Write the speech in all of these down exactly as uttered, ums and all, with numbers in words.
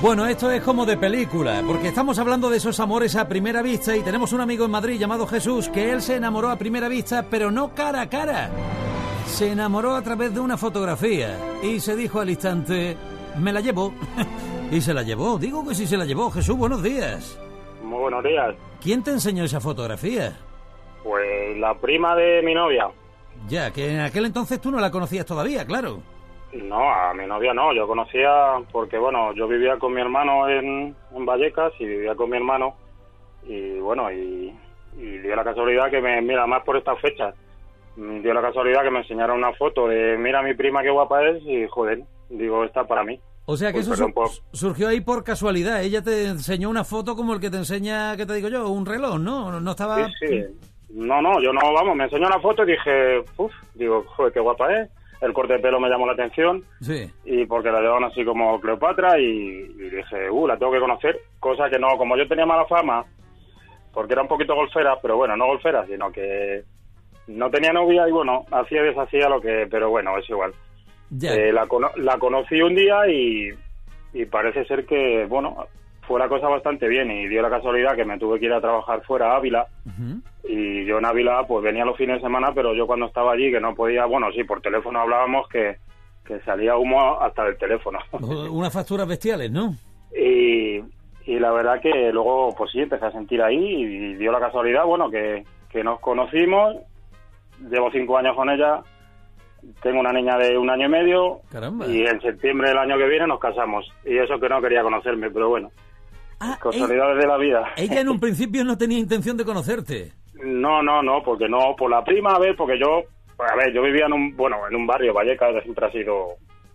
Bueno, esto es como de película, porque estamos hablando de esos amores a primera vista y tenemos un amigo en Madrid llamado Jesús que él se enamoró a primera vista, pero no cara a cara. Se enamoró a través de una fotografía y se dijo al instante, me la llevo. Y se la llevó, digo que sí se la llevó. Jesús, buenos días. Muy buenos días. ¿Quién te enseñó esa fotografía? Pues la prima de mi novia. Ya, que en aquel entonces tú no la conocías todavía, claro. No, a mi novia no, yo conocía, porque bueno, yo vivía con mi hermano en, en Vallecas y vivía con mi hermano y bueno, y, y dio la casualidad que me, mira, más por estas fechas, dio la casualidad que me enseñaron una foto de, mira mi prima qué guapa es y joder, digo, esta para mí. O sea que pues, eso perdón, su- por... surgió ahí por casualidad, ella te enseñó una foto como el que te enseña, ¿qué te digo yo? Un reloj, ¿no? No estaba... Sí, sí, no, no, yo no, vamos, me enseñó una foto y dije, uff, digo, joder, qué guapa es. El corte de pelo me llamó la atención, Sí. y porque la llevaban así como Cleopatra, y, y dije, uh, la tengo que conocer, cosa que no, como yo tenía mala fama, porque era un poquito golfera, pero bueno, no golfera, sino que no tenía novia y bueno, hacía y deshacía lo que, pero bueno, es igual. Ya. Eh, la, cono- la conocí un día y, y parece ser que, bueno, fue la cosa bastante bien y dio la casualidad que me tuve que ir a trabajar fuera a Ávila. Ujú. Y yo en Ávila pues venía los fines de semana, pero yo cuando estaba allí que no podía, bueno, sí, por teléfono hablábamos que, que salía humo hasta del teléfono. Unas facturas bestiales, ¿no? y, y la verdad que luego pues sí, empecé a sentir ahí y dio la casualidad, bueno, que, que nos conocimos, llevo cinco años con ella, tengo una niña de un año y medio. Caramba. Y en septiembre del año que viene nos casamos. Y eso que no quería conocerme, pero bueno, Ah, casualidades de la vida. ella en un principio no tenía intención de conocerte. No, no, no, porque no, por la prima, a ver, porque yo, a ver, yo vivía en un, bueno, en un barrio, Vallecas, que siempre ha sido,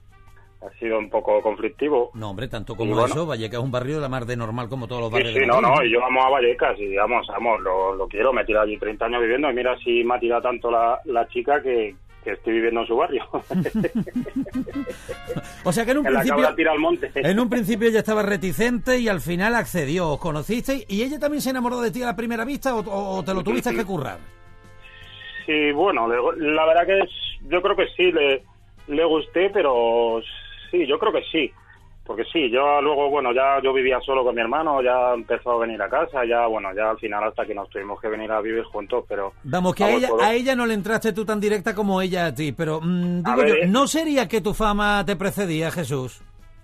ha sido un poco conflictivo. No, hombre, tanto Y como bueno. eso, Vallecas es un barrio de la mar de normal como todos los Sí, barrios sí, de no, Madrid. no, y yo amo a Vallecas y vamos, vamos, lo, lo quiero, me he tirado allí treinta años viviendo y mira si me ha tirado tanto la, la chica que, que estoy viviendo en su barrio. O sea que en un En la principio cabra tira al monte. en un principio ella estaba reticente y al final accedió, os conocisteis y ella también se enamoró de ti a la primera vista o, o te lo tuviste que currar. Sí, bueno, le- la verdad que es- yo creo que sí, le, le gusté, pero sí, yo creo que sí. Porque sí, yo luego, bueno, ya yo vivía solo con mi hermano, ya empezó a venir a casa, ya, bueno, ya al final hasta que nos tuvimos que venir a vivir juntos, pero... Vamos, que a Vamos, ella, puedo- a ella no le entraste tú tan directa como ella a ti, pero mm, A digo yo, ver, eh. ¿no sería que tu fama te precedía, Jesús?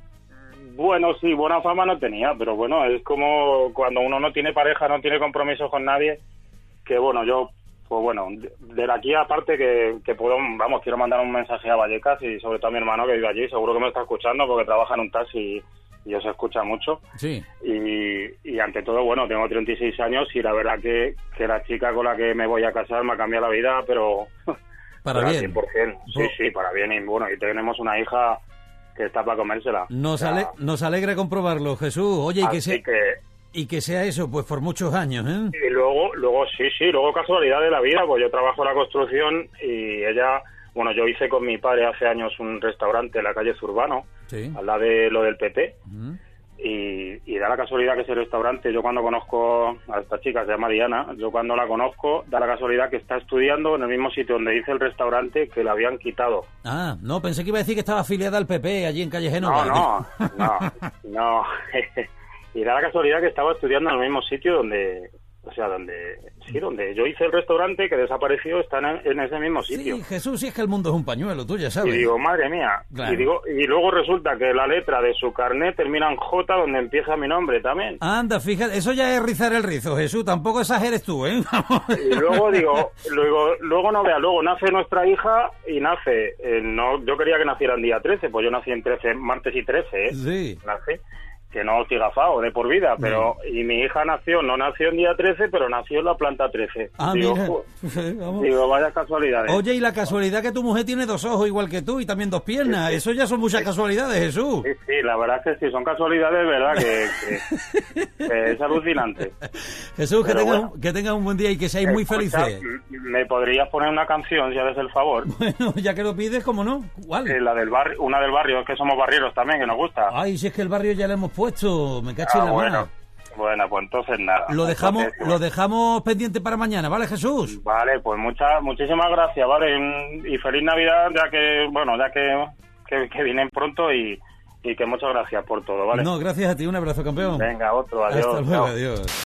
Bueno, sí, buena fama no tenía, pero bueno, es como cuando uno no tiene pareja, no tiene compromiso con nadie, que bueno, yo, pues bueno, de, de aquí aparte que, que puedo, vamos, quiero mandar un mensaje a Vallecas y sobre todo a mi hermano que vive allí, seguro que me está escuchando porque trabaja en un taxi y, y os escucha mucho. Sí. Y, y ante todo, bueno, tengo treinta y seis años y la verdad que, que la chica con la que me voy a casar me ha cambiado la vida, pero... Para pero al bien. cien por ciento. Sí, Por- sí, para bien. Y bueno, y tenemos una hija que está para comérsela. Nos, O sea, ale- nos alegra comprobarlo, Jesús. Oye, y que, así sea, que... y que sea eso, pues por muchos años, ¿eh? Y luego, luego sí, sí, luego casualidad de la vida, pues yo trabajo en la construcción y ella, bueno, yo hice con mi padre hace años un restaurante en la calle Zurbano, Sí. al lado de lo del P P, Ujú. y, y da la casualidad que ese restaurante, yo cuando conozco a esta chica, se llama Diana, yo cuando la conozco, da la casualidad que está estudiando en el mismo sitio donde hice el restaurante que le habían quitado. Ah, no, pensé que iba a decir que estaba afiliada al P P allí en Calle Génova. No, no, no, no. Y da la casualidad que estaba estudiando en el mismo sitio donde, o sea, donde, sí, donde yo hice el restaurante que desapareció, está en, en ese mismo sitio. Sí, Jesús, sí es que el mundo es un pañuelo, tú ya Y sabes. digo, madre mía. Claro. Y digo, y luego resulta que la letra de su carnet termina en J, donde empieza mi nombre también. Anda, fíjate, eso ya es rizar el rizo, Jesús, tampoco exageres tú, ¿eh? Y luego digo, luego, luego no vea, luego nace nuestra hija y nace, eh, no, yo quería que naciera el día trece, pues yo nací en trece, martes y trece, ¿eh? Sí. Nací, que no estoy gafado de por vida, pero, y mi hija nació, no nació en día trece, pero nació en la planta trece. Ah, digo, mira. jo- Vamos. digo, vaya casualidades. Oye, y la casualidad que tu mujer tiene dos ojos igual que tú y también dos piernas, eso ya son muchas casualidades, Jesús. Sí, sí, la verdad es que sí, son casualidades, ¿verdad? Que, que- que es alucinante. Jesús, que Pero tengas, bueno. un, que tengas un buen día y que seáis muy Escucha, felices. m- ¿me podrías poner una canción, si haces el favor? Bueno, ya que lo pides, ¿cómo no? ¿Cuál? Eh, la del barrio, una del barrio, es que somos barrieros también, que nos gusta. Ay, si es que el barrio ya le hemos puesto, me cacho en Ah, la bueno, mano. bueno, pues entonces nada. Lo dejamos, Entonces, lo dejamos pendiente para mañana, ¿vale, Jesús? Vale, pues muchas, muchísimas gracias, ¿vale? Mm, Y feliz Navidad, ya que, bueno, ya que, que, que vienen pronto y, y que muchas gracias por todo, ¿vale? No, gracias a ti, un abrazo, campeón. Venga, otro, adiós. Hasta luego, chao. adiós.